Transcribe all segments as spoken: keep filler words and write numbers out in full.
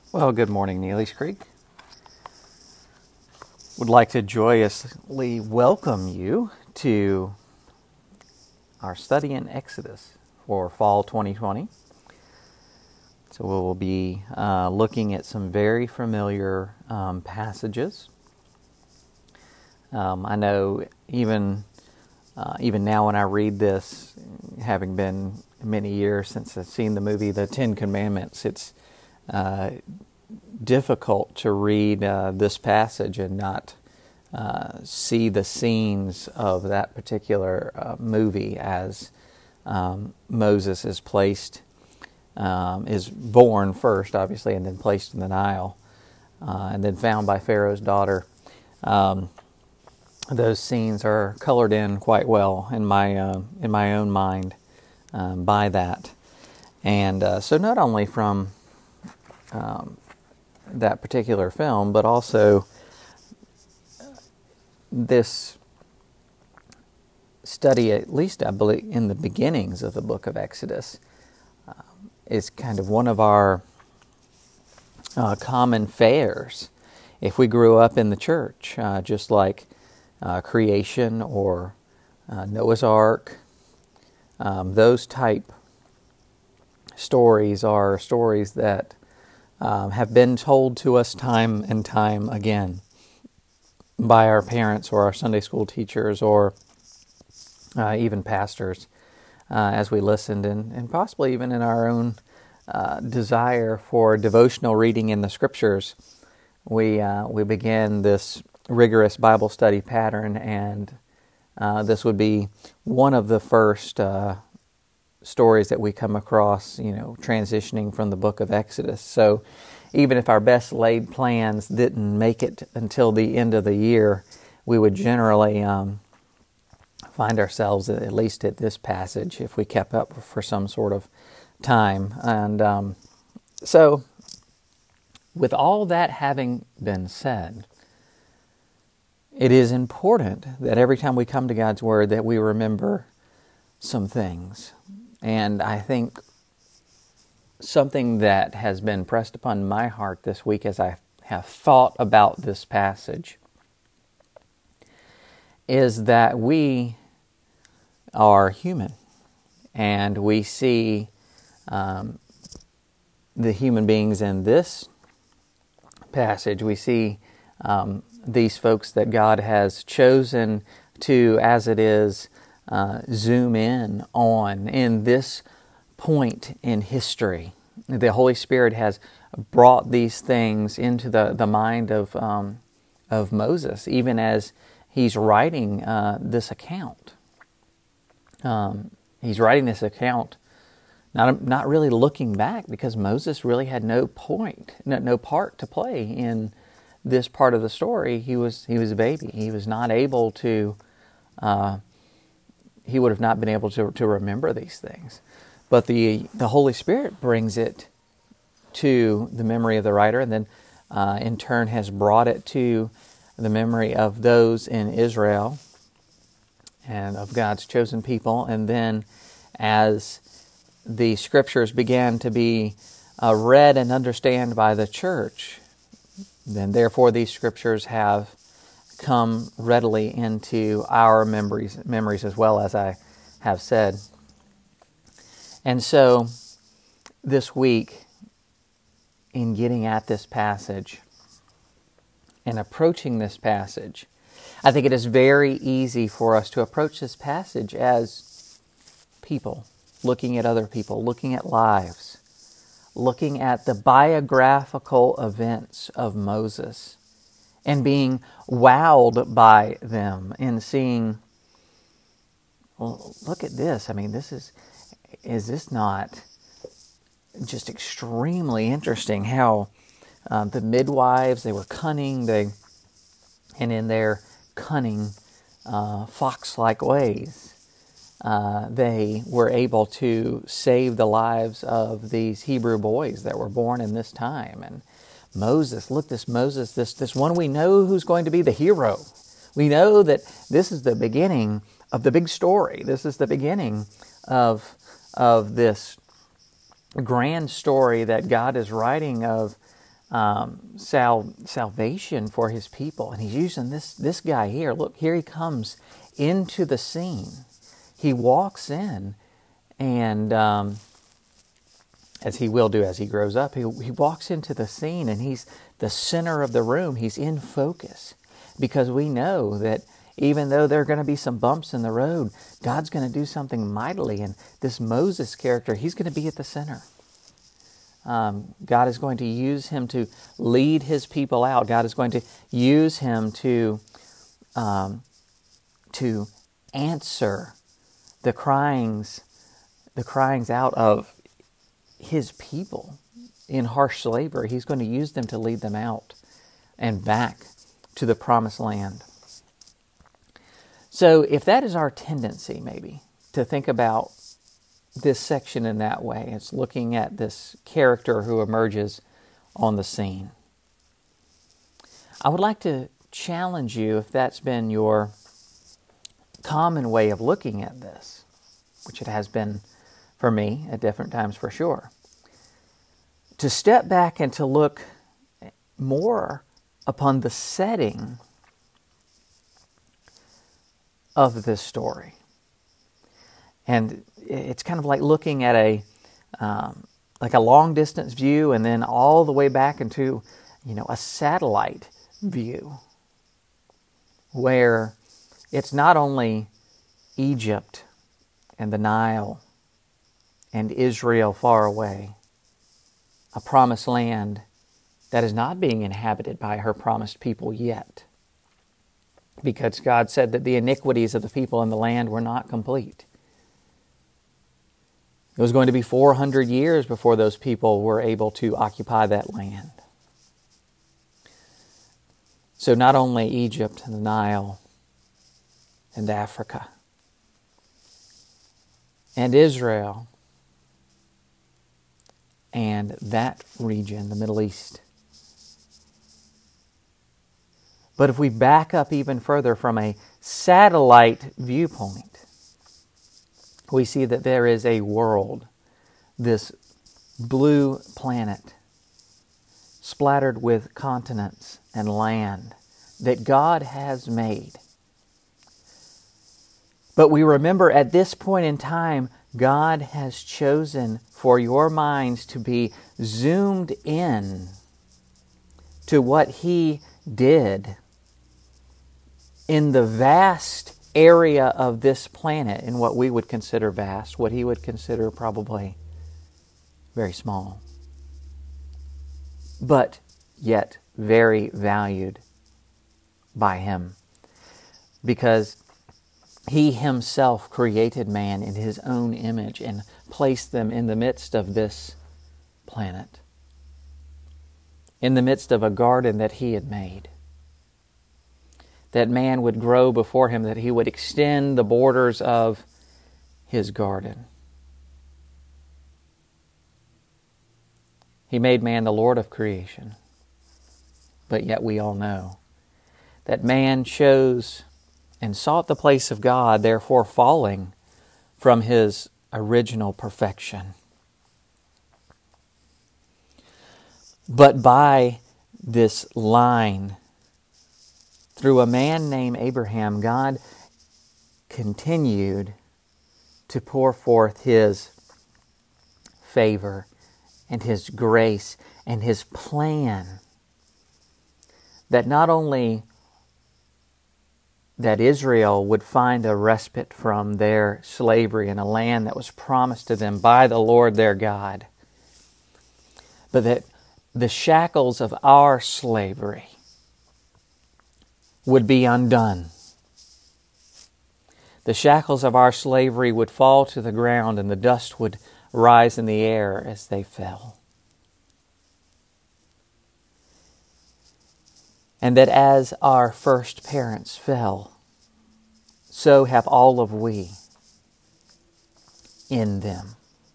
Well, good morning, Neely's Creek. Would like to joyously welcome you to our study in Exodus for fall twenty twenty. So we will be uh, looking at some very familiar um, passages. Um, I know even uh, even now when I read this, having been many years since I've seen the movie The Ten Commandments, it's uh, difficult to read uh, this passage and not uh, see the scenes of that particular uh, movie as um, Moses is placed, um, is born first, obviously, and then placed in the Nile, uh, and then found by Pharaoh's daughter. Um, those scenes are colored in quite well in my uh, in my own mind um, by that, and uh, so not only from um, that particular film, but also this study, at least I believe in the beginnings of the book of Exodus, um, is kind of one of our uh, common fares. If we grew up in the church, uh, just like uh, creation or uh, Noah's Ark, um, those type stories are stories that Um, have been told to us time and time again by our parents or our Sunday school teachers or uh, even pastors uh, as we listened, and, and possibly even in our own uh, desire for devotional reading in the Scriptures. We uh, we began this rigorous Bible study pattern, and uh, this would be one of the first uh, stories that we come across, you know, transitioning from the book of Exodus. So even if our best laid plans didn't make it until the end of the year, we would generally um, find ourselves at least at this passage if we kept up for some sort of time. And um, so with all that having been said, it is important that every time we come to God's Word that we remember some things. And I think something that has been pressed upon my heart this week as I have thought about this passage is that we are human, and we see um, the human beings in this passage. We see um, these folks that God has chosen to, as it is, Uh, zoom in on in this point in history. The Holy Spirit has brought these things into the, the mind of um, of Moses, even as he's writing uh, this account. Um, he's writing this account, not not really looking back, because Moses really had no point, no, no part to play in this part of the story. He was he was a baby. He was not able to. Uh, He would have not been able to, to remember these things. But the the Holy Spirit brings it to the memory of the writer, and then uh, in turn has brought it to the memory of those in Israel and of God's chosen people. And then as the Scriptures began to be uh, read and understood by the church, then therefore these Scriptures have come readily into our memories memories as well, as I have said. And so this week, in getting at this passage and approaching this passage, I think it is very easy for us to approach this passage as people, looking at other people, looking at lives, looking at the biographical events of Moses, and being wowed by them and seeing, well, look at this. I mean, this is, is this not just extremely interesting how uh, the midwives, they were cunning, they, and in their cunning, uh, fox-like ways, uh, they were able to save the lives of these Hebrew boys that were born in this time. And Moses, look, this Moses, this, this one we know who's going to be the hero. We know that this is the beginning of the big story. This is the beginning of, of this grand story that God is writing of um, sal- salvation for his people. And he's using this, this guy here. Look, here he comes into the scene. He walks in, and um, as he will do as he grows up, he, he walks into the scene, and he's the center of the room. He's in focus, because we know that even though there are going to be some bumps in the road, God's going to do something mightily. And this Moses character, he's going to be at the center. Um, God is going to use him to lead his people out. God is going to use him to, um, to answer the cryings, the cryings out of his people in harsh slavery. He's going to use them to lead them out and back to the promised land. So if that is our tendency, maybe, to think about this section in that way, it's looking at this character who emerges on the scene. I would like to challenge you, if that's been your common way of looking at this, which it has been for me at different times for sure, to step back and to look more upon the setting of this story. And it's kind of like looking at a um, like a long distance view, and then all the way back into, you know, a satellite view, where it's not only Egypt and the Nile and Israel far away, a promised land that is not being inhabited by her promised people yet, because God said that the iniquities of the people in the land were not complete. It was going to be four hundred years before those people were able to occupy that land. So not only Egypt and the Nile and Africa and Israel and that region, the Middle East. But if we back up even further from a satellite viewpoint, we see that there is a world, this blue planet, splattered with continents and land that God has made. But we remember at this point in time, God has chosen for your minds to be zoomed in to what He did in the vast area of this planet, in what we would consider vast, what He would consider probably very small, but yet very valued by Him, because He Himself created man in His own image and placed them in the midst of this planet, in the midst of a garden that He had made, that man would grow before Him, that He would extend the borders of His garden. He made man the Lord of creation. But yet we all know that man chose and sought the place of God, therefore falling from his original perfection. But by this line, through a man named Abraham, God continued to pour forth His favor and His grace and His plan, that not only that Israel would find a respite from their slavery in a land that was promised to them by the Lord their God, but that the shackles of our slavery would be undone. The shackles of our slavery would fall to the ground, and the dust would rise in the air as they fell. And that as our first parents fell, so have all of we in them.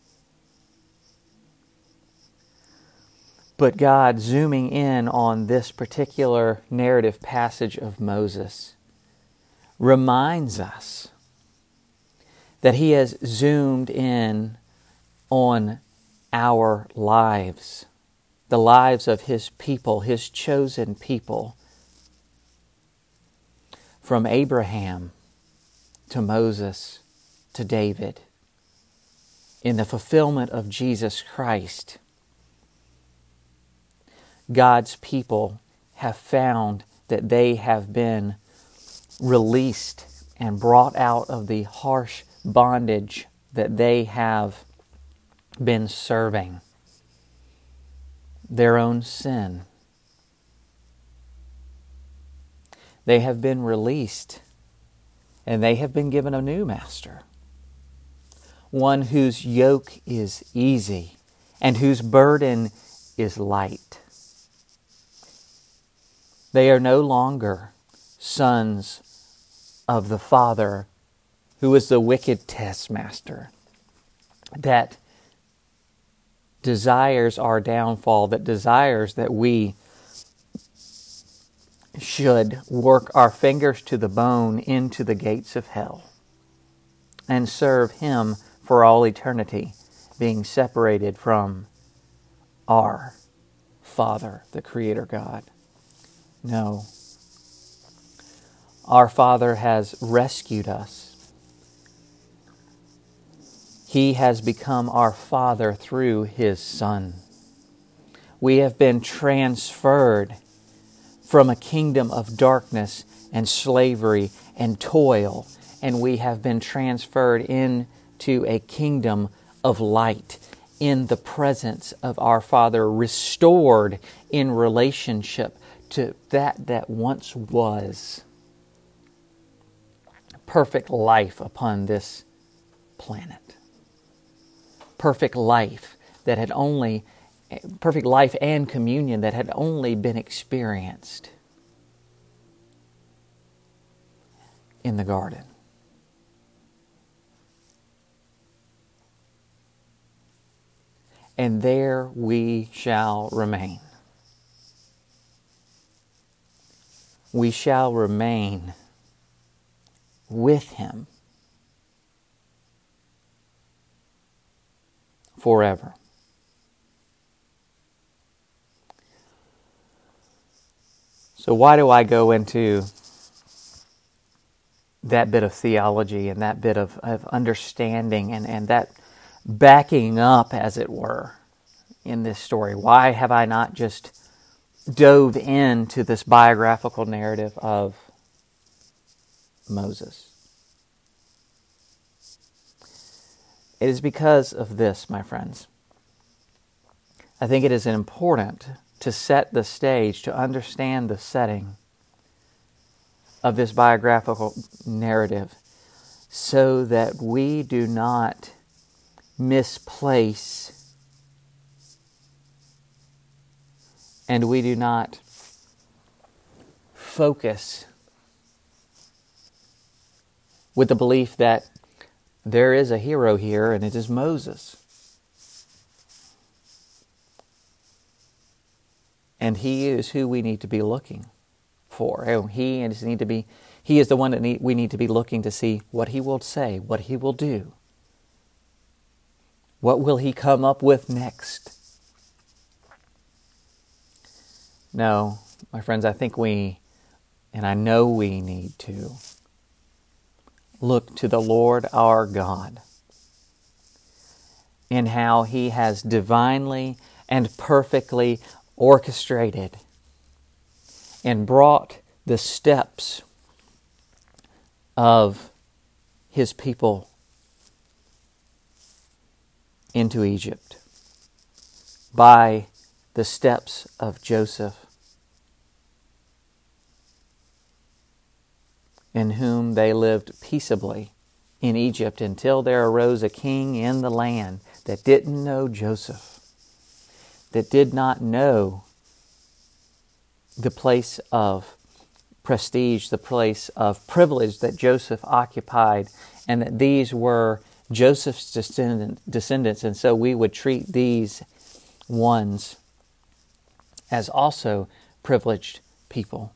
But God, zooming in on this particular narrative passage of Moses, reminds us that He has zoomed in on our lives the lives of His people, His chosen people, from Abraham to Moses to David, in the fulfillment of Jesus Christ, God's people have found that they have been released and brought out of the harsh bondage that they have been serving, their own sin. They have been released, and they have been given a new master, one whose yoke is easy and whose burden is light. They are no longer sons of the Father, who is the wicked taskmaster, that desires our downfall, that desires that we should work our fingers to the bone into the gates of hell and serve Him for all eternity, being separated from our Father, the Creator God. No. Our Father has rescued us. He has become our Father through His Son. We have been transferred from a kingdom of darkness and slavery and toil, and we have been transferred into a kingdom of light in the presence of our Father, restored in relationship to that that once was perfect life upon this planet. Perfect life that had only, perfect life and communion that had only been experienced in the garden. And there we shall remain. We shall remain with Him forever. So why do I go into that bit of theology and that bit of, of understanding and, and that backing up, as it were, in this story? Why have I not just dove into this biographical narrative of Moses? It is because of this, my friends. I think it is important to set the stage, to understand the setting of this biographical narrative, so that we do not misplace and we do not focus with the belief that there is a hero here and it is Moses. And he is who we need to be looking for. Oh, he is need to be. He is the one that need, we need to be looking to see what he will say, what he will do. What will he come up with next? No, my friends, I think we, and I know we need to, look to the Lord our God in how He has divinely and perfectly orchestrated and brought the steps of His people into Egypt by the steps of Joseph, in whom they lived peaceably in Egypt until there arose a king in the land that didn't know Joseph, that did not know the place of prestige, the place of privilege that Joseph occupied, and that these were Joseph's descendant, descendants, and so we would treat these ones as also privileged people.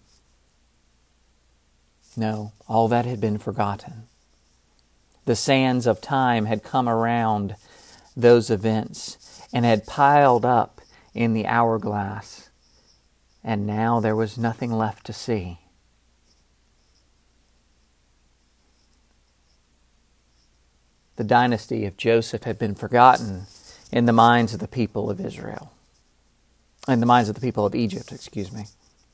No, all that had been forgotten. The sands of time had come around those events and had piled up in the hourglass, and now there was nothing left to see. The dynasty of Joseph had been forgotten in the minds of the people of Israel. In the minds of the people of Egypt, excuse me.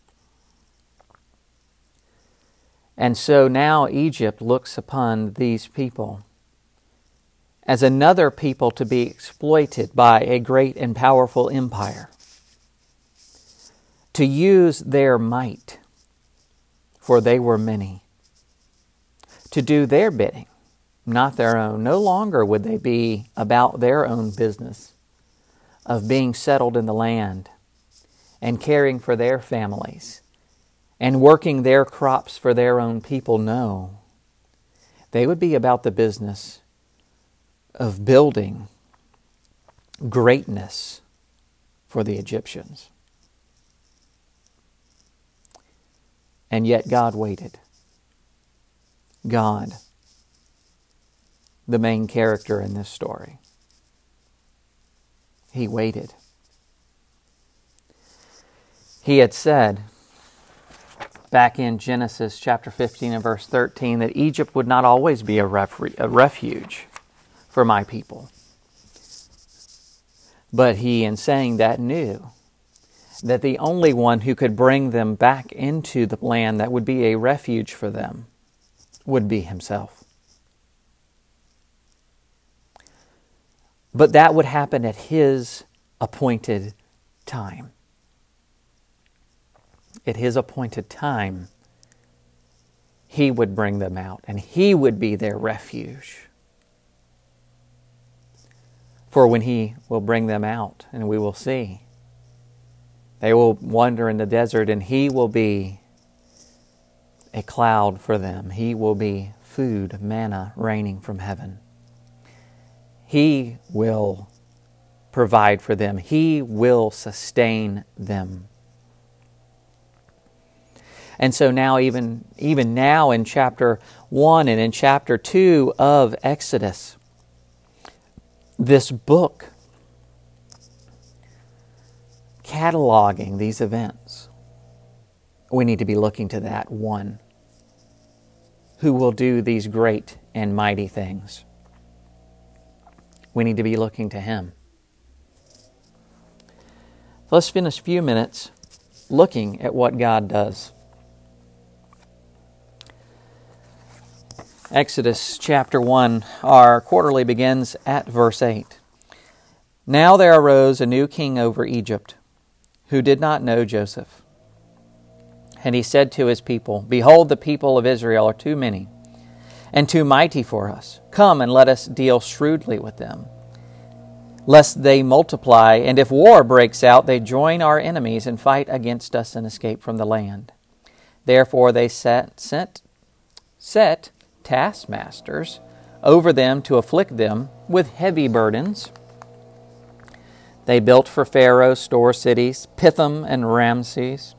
And so now Egypt looks upon these people as another people to be exploited by a great and powerful empire, to use their might, for they were many, to do their bidding, not their own. No longer would they be about their own business of being settled in the land and caring for their families and working their crops for their own people. No. They would be about the business of building greatness for the Egyptians. And yet God waited. God, the main character in this story, He waited. He had said back in Genesis chapter fifteen and verse thirteen that Egypt would not always be a, ref- a refuge for my people. But He, in saying that, knew that the only one who could bring them back into the land that would be a refuge for them would be Himself. But that would happen at His appointed time. At His appointed time, He would bring them out, and He would be their refuge. For when He will bring them out, and we will see, they will wander in the desert, and He will be a cloud for them. He will be food, manna, raining from heaven. He will provide for them. He will sustain them. And so now, even, even now in chapter one and in chapter two of Exodus, this book cataloging these events, we need to be looking to that one who will do these great and mighty things. We need to be looking to Him. Let's spend a few minutes looking at what God does. Exodus chapter one, our quarterly begins at verse eight. Now there arose a new king over Egypt, who did not know Joseph. And he said to his people, Behold, the people of Israel are too many and too mighty for us. Come and let us deal shrewdly with them, lest they multiply, and if war breaks out, they join our enemies and fight against us and escape from the land. Therefore they set, sent, set taskmasters over them to afflict them with heavy burdens. They built for Pharaoh store cities, Pithom and Ramses.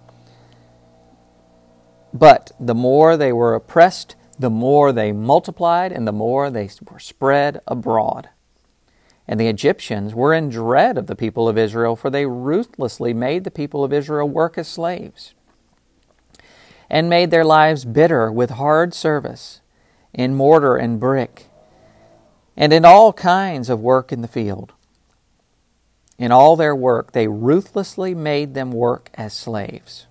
But the more they were oppressed, the more they multiplied, and the more they were spread abroad. And the Egyptians were in dread of the people of Israel, for they ruthlessly made the people of Israel work as slaves, and made their lives bitter with hard service, in mortar and brick, and in all kinds of work in the field. In all their work, they ruthlessly made them work as slaves.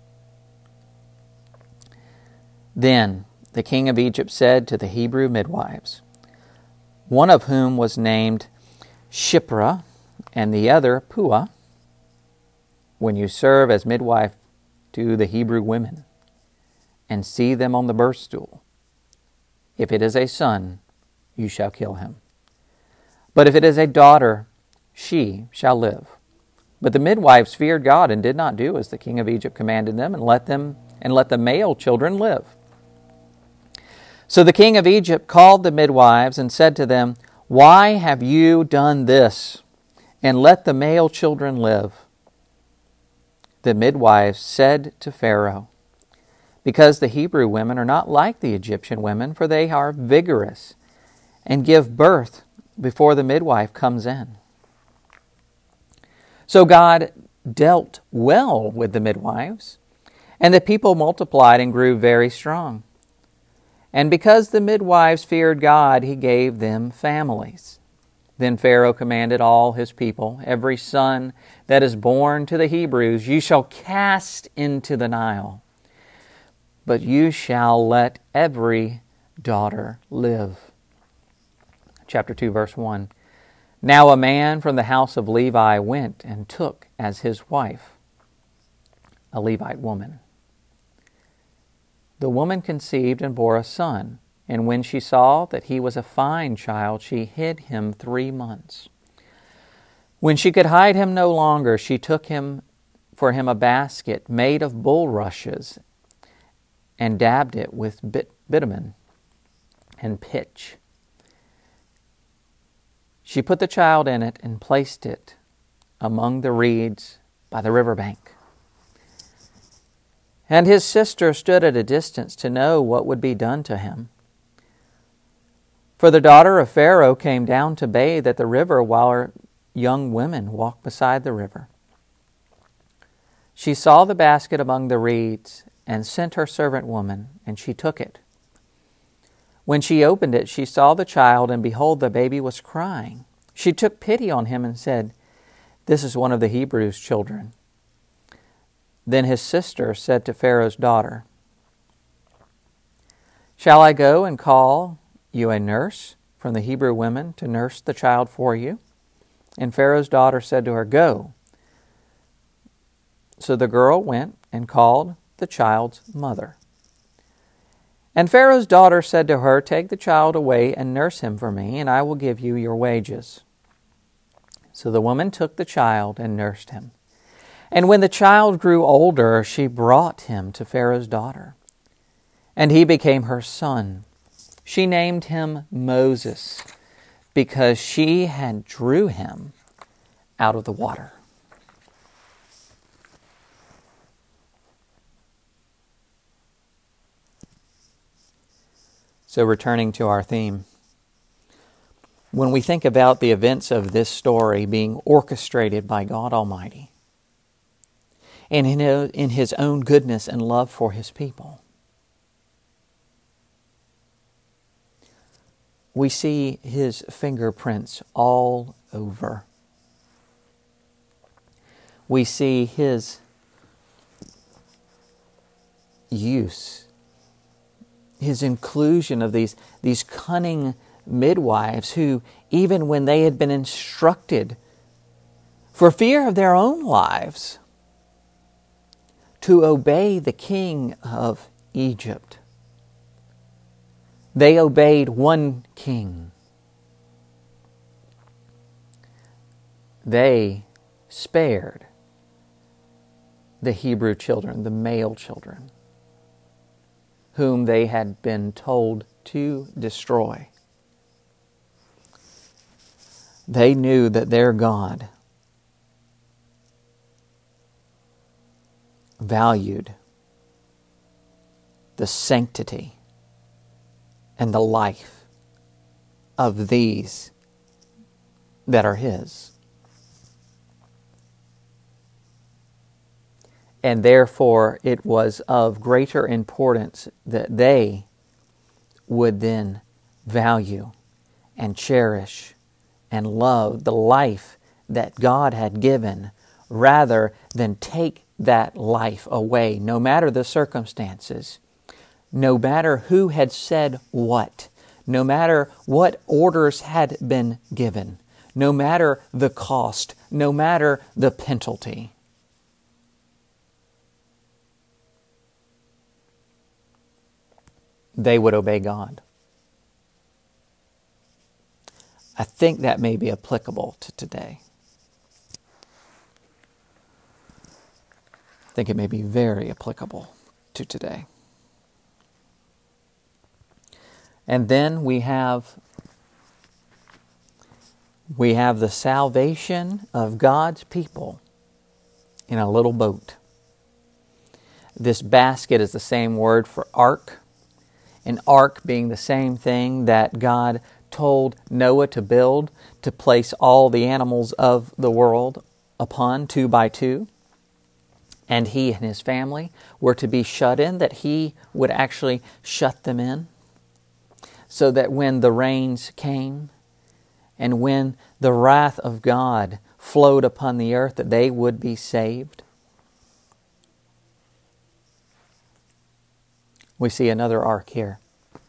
Then the king of Egypt said to the Hebrew midwives, one of whom was named Shiphrah, and the other Puah, when you serve as midwife to the Hebrew women, and see them on the birth stool, if it is a son, you shall kill him. But if it is a daughter, she shall live. But the midwives feared God and did not do as the king of Egypt commanded them, and let them and let the male children live. So the king of Egypt called the midwives and said to them, Why have you done this? And let the male children live. The midwives said to Pharaoh, Because the Hebrew women are not like the Egyptian women, for they are vigorous and give birth before the midwife comes in. So God dealt well with the midwives, and the people multiplied and grew very strong. And because the midwives feared God, he gave them families. Then Pharaoh commanded all his people, every son that is born to the Hebrews, you shall cast into the Nile, but you shall let every daughter live. Chapter two, verse one. Now a man from the house of Levi went and took as his wife a Levite woman. The woman conceived and bore a son, and when she saw that he was a fine child, she hid him three months. When she could hide him no longer, she took him for him a basket made of bulrushes and dabbed it with bit- bitumen and pitch. She put the child in it and placed it among the reeds by the river bank. And his sister stood at a distance to know what would be done to him. For the daughter of Pharaoh came down to bathe at the river while her young women walked beside the river. She saw the basket among the reeds and sent her servant woman, and she took it. When she opened it, she saw the child, and behold, the baby was crying. She took pity on him and said, "This is one of the Hebrews' children." Then his sister said to Pharaoh's daughter, "Shall I go and call you a nurse from the Hebrew women to nurse the child for you?" And Pharaoh's daughter said to her, "Go." So the girl went and called the child's mother. And Pharaoh's daughter said to her, "Take the child away and nurse him for me, and I will give you your wages." So the woman took the child and nursed him. And when the child grew older, she brought him to Pharaoh's daughter, and he became her son. She named him Moses, because she had drew him out of the water. So returning to our theme, when we think about the events of this story being orchestrated by God Almighty, and in His own goodness and love for His people, we see His fingerprints all over. We see His use, His inclusion of these, these cunning midwives who, even when they had been instructed for fear of their own lives to obey the king of Egypt, they obeyed one king. They spared the Hebrew children, the male children, whom they had been told to destroy. They knew that their God valued the sanctity and the life of these that are His. And therefore it was of greater importance that they would then value and cherish and love the life that God had given, rather than take that life away, no matter the circumstances, no matter who had said what, no matter what orders had been given, no matter the cost, no matter the penalty. They would obey God. I think that may be applicable to today. I think it may be very applicable to today. And then we have we have the salvation of God's people in a little boat. This basket is the same word for ark. An ark being the same thing that God told Noah to build to place all the animals of the world upon two by two, and he and his family were to be shut in, that he would actually shut them in, so that when the rains came and when the wrath of God flowed upon the earth, that they would be saved. We see another arc here.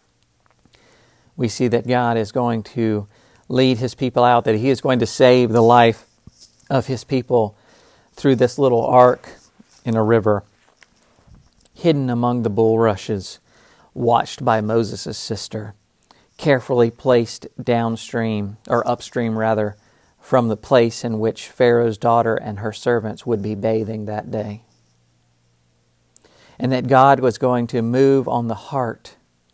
We see that God is going to lead His people out, that He is going to save the life of His people through this little ark in a river, hidden among the bulrushes, watched by Moses' sister, carefully placed downstream, or upstream rather, from the place in which Pharaoh's daughter and her servants would be bathing that day. And that God was going to move on the heart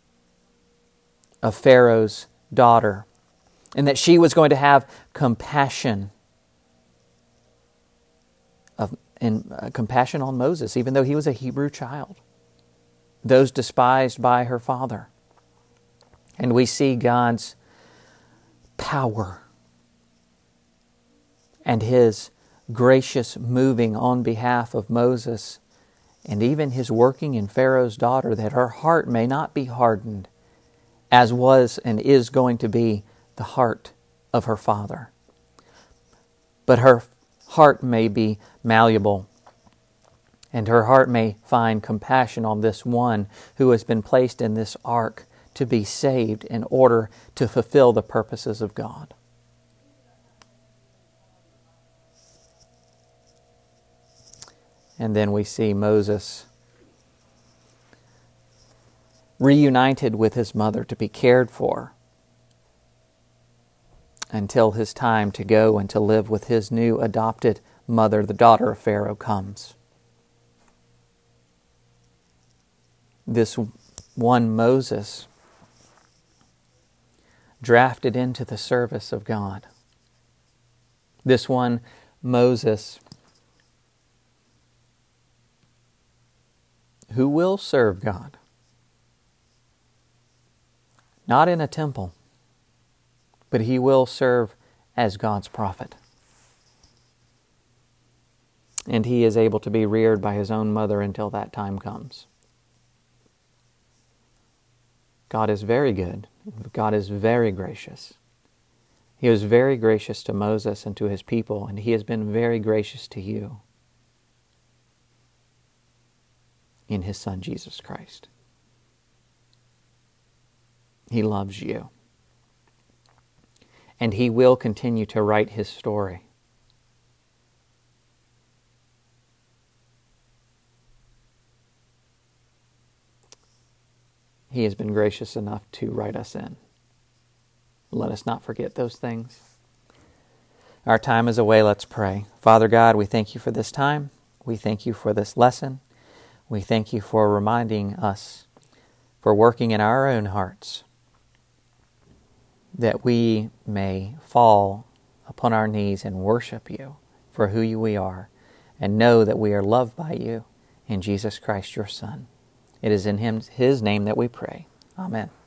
of Pharaoh's daughter, and that she was going to have compassion of and uh, compassion on Moses, even though he was a Hebrew child, those despised by her father. And we see God's power and His gracious moving on behalf of Moses, and even His working in Pharaoh's daughter, that her heart may not be hardened, as was and is going to be the heart of her father, but her heart may be malleable, and her heart may find compassion on this one who has been placed in this ark to be saved in order to fulfill the purposes of God. And then we see Moses reunited with his mother to be cared for until his time to go and to live with his new adopted mother, the daughter of Pharaoh, comes. This one Moses, drafted into the service of God. This one Moses, who will serve God, not in a temple, but he will serve as God's prophet. And he is able to be reared by his own mother until that time comes. God is very good. God is very gracious. He was very gracious to Moses and to his people, and He has been very gracious to you in His Son, Jesus Christ. He loves you. And He will continue to write His story. He has been gracious enough to write us in. Let us not forget those things. Our time is away. Let's pray. Father God, we thank You for this time. We thank You for this lesson. We thank You for reminding us, for working in our own hearts, that we may fall upon our knees and worship You for who we are, and know that we are loved by You in Jesus Christ, Your Son. It is in Him, His name that we pray. Amen.